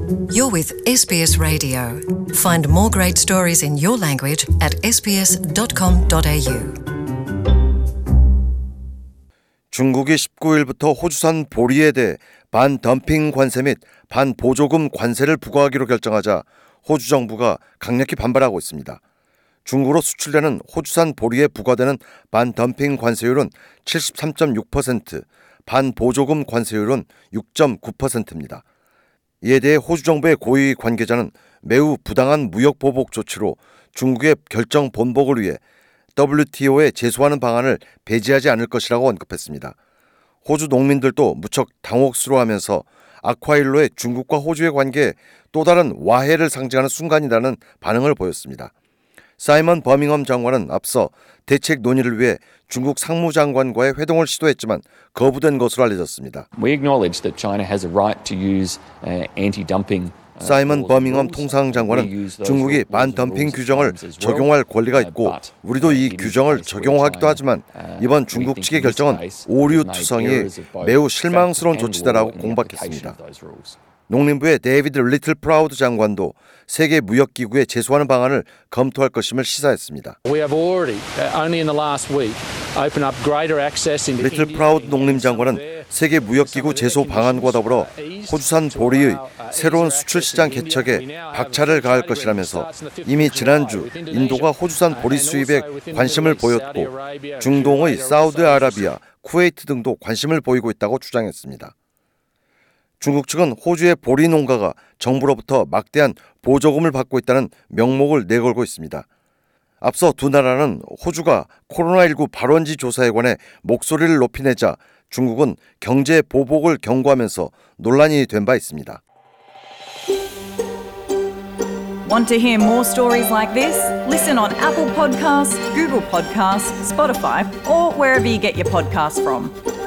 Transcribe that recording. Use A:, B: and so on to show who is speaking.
A: You're with SBS Radio. Find more great stories in your language at sbs.com.au.
B: 중국이 19일부터 호주산 보리에 대해 반덤핑 관세 및 반보조금 관세를 부과하기로 결정하자 호주 정부가 강력히 반발하고 있습니다. 중국으로 수출되는 호주산 보리에 부과되는 반덤핑 관세율은 73.6%, 반보조금 관세율은 6.9%입니다. 이에 대해 호주 정부의 고위 관계자는 매우 부당한 무역 보복 조치로 중국의 결정 번복을 위해 WTO에 제소하는 방안을 배제하지 않을 것이라고 언급했습니다. 호주 농민들도 무척 당혹스러워하면서 아쿠아일로의 중국과 호주의 관계에 또 다른 와해를 상징하는 순간이라는 반응을 보였습니다. 사이먼 버밍엄 장관은 앞서 대책 논의를 위해 중국 상무장관과의 회동을 시도했지만 거부된 것으로 알려졌습니다.
C: We acknowledge that China has a right to use anti-dumping.
B: 사이먼 버밍엄 통상장관은 중국이 반덤핑 규정을 적용할 권리가 있고 우리도 이 규정을 적용하기도 하지만 이번 중국 측의 결정은 오류투성이 매우 실망스러운 조치다라고 공박했습니다. 농림부의 데이비드 리틀 프라우드 장관도 세계 무역기구에 제소하는 방안을 검토할 것임을 시사했습니다. 리틀 프라우드 농림장관은 세계 무역기구 제소 방안과 더불어 호주산 보리의 새로운 수출 시장 개척에 박차를 가할 것이라면서 이미 지난주 인도가 호주산 보리 수입에 관심을 보였고 중동의 사우디아라비아, 쿠웨이트 등도 관심을 보이고 있다고 주장했습니다. 중국 측은 호주의 보리 농가가 정부로부터 막대한 보조금을 받고 있다는 명목을 내걸고 있습니다. 앞서 두 나라는 호주가 코로나19 발원지 조사에 관해 목소리를 높이내자 중국은 경제 보복을 경고하면서 논란이 된 바 있습니다.
D: Want to hear more stories like this? Listen on Apple Podcasts, Google Podcasts, Spotify, or wherever you get your podcasts from.